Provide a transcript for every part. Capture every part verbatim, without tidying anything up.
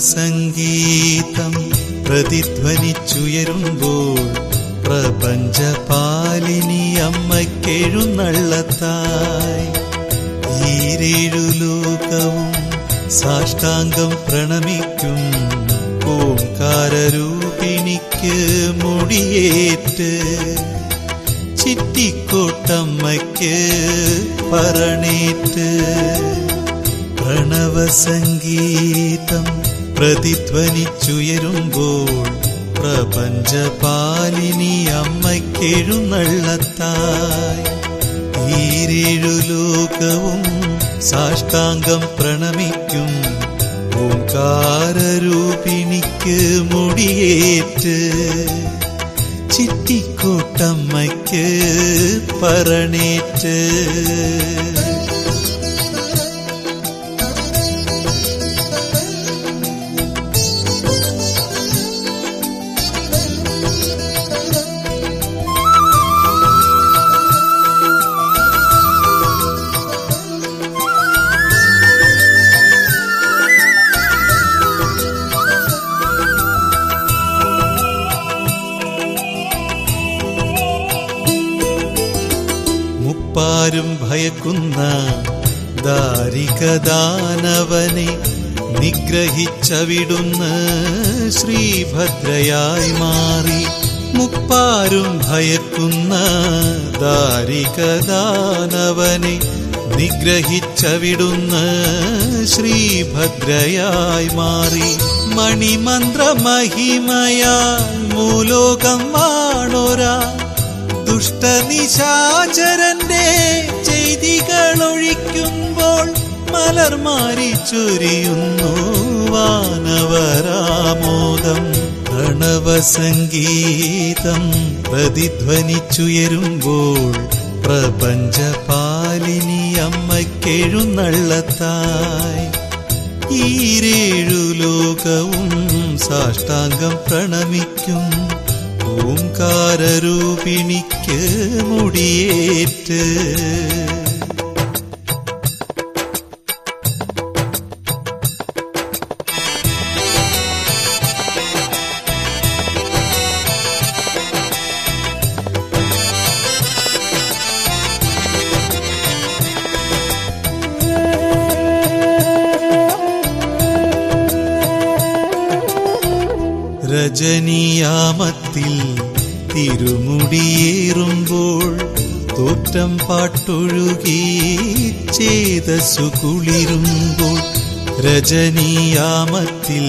പ്രണവസംഗീതം പ്രതിധ്വനിച്ചുയരുമ്പോൾ പ്രപഞ്ചപാലിനി അമ്മയ്ക്കെഴുന്നള്ളത്തായി ഈരേഴു ലോകവും സാഷ്ടാംഗം പ്രണമിക്കും ഓംകാരരൂപിണിക്ക് മുടിയേറ്റ് ചിറ്റിക്കോട്ടമ്മയ്ക്ക് പറണേറ്റ് പ്രണവസംഗീതം പ്രതിധ്വനിച്ചുയരുമ്പോൾ പ്രപഞ്ചപാലിനി അമ്മയ്ക്കെഴുന്നള്ളത്തായി ഈരേഴു ലോകവും സാഷ്ടാംഗം പ്രണമിക്കും ഓംകാരരൂപിണിക്ക് മുടിയേറ്റ് ചിറ്റിക്കോട്ടമ്മയ്ക്ക് പറണേറ്റ് മുപ്പാരും ഭയക്കുന്ന ദാരികദാനവനെ നിഗ്രഹിച്ചവിടുന്ന് ശ്രീഭദ്രയായി മാറി. മുപ്പാരും ഭയക്കുന്ന ദാരികദാനവനെ നിഗ്രഹിച്ചവിടുന്ന് ശ്രീഭദ്രയായി മാറി. മണിമന്ത്രമഹിമയാൽ മൂലോകം വാണോരാ ദുഷ്ടനിശാചരന്റെ ചെയ്തികളൊഴിക്കുമ്പോൾ മലർമാരി ചൊരിയുന്നു വാനവരാമോദം. പ്രണവസംഗീതം പ്രതിധ്വനിച്ചുയരുമ്പോൾ പ്രപഞ്ചപാലിനി അമ്മയ്ക്കെഴുന്നള്ളത്തായി ഈരേഴു ലോകവും സാഷ്ടാംഗം പ്രണമിക്കും ഓംകാരരൂപിണിക്ക് മുടിയേറ്റ് രജനിയാമത്തിൽ തിരുമുടിയേറുമ്പോൾ തോറ്റം പാട്ടൊഴുകി ചേതസ്സു കുളിരുമ്പോൾ. രജനിയാമത്തിൽ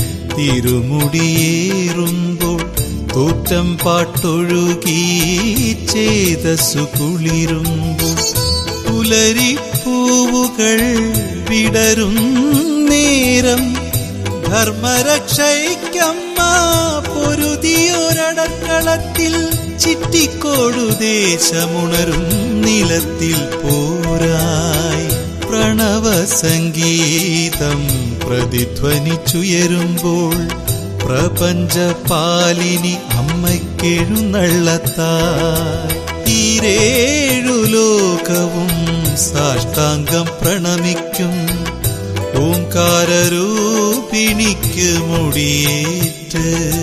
തിരുമുടിയേറുമ്പോൾ തോറ്റം പാട്ടൊഴുകി ചേതസ്സു കുളിരുമ്പോൾ. പുലരിപ്പൂവുകൾ വിടരും നേരം ധർമ്മരക്ഷയ്ക്കമ്മ പൊരുതിയൊരടക്കളത്തിൽ ചിറ്റിക്കോടു ദേശമുണരും നിലത്തിൽ പോരായി. പ്രണവസംഗീതം പ്രതിധ്വനിച്ചുയരുമ്പോൾ പ്രപഞ്ചപാലിനി അമ്മയ്ക്കെഴുന്നള്ളത്തായി ഈരേഴു ലോകവും സാഷ്ടാംഗം പ്രണമിക്കും ഓംകാരരൂപിണിക്ക് മുടിയേറ്റ്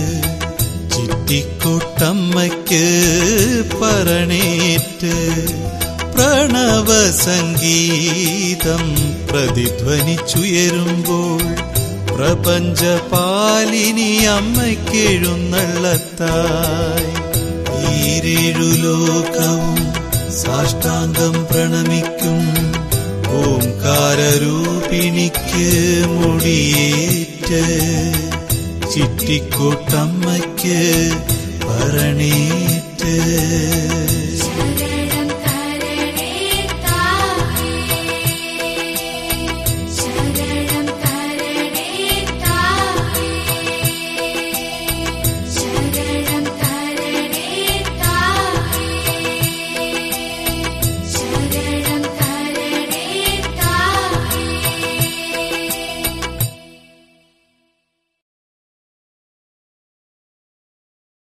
ചിറ്റിക്കോട്ടമ്മയ്ക്ക് പറണേറ്റ്. പ്രണവസംഗീതം പ്രതിധ്വനിച്ചുയരുമ്പോൾ പ്രപഞ്ചപാലിനി അമ്മയ്ക്കെഴുന്നള്ളത്തായി ഈരേഴു ലോകവും സാഷ്ടാംഗം പ്രണമിക്കും ഓംകാരരൂപിണിക്ക് മുടിയേറ്റ് ചിറ്റിക്കോട്ടമ്മയ്ക്ക് പറണേറ്റ്.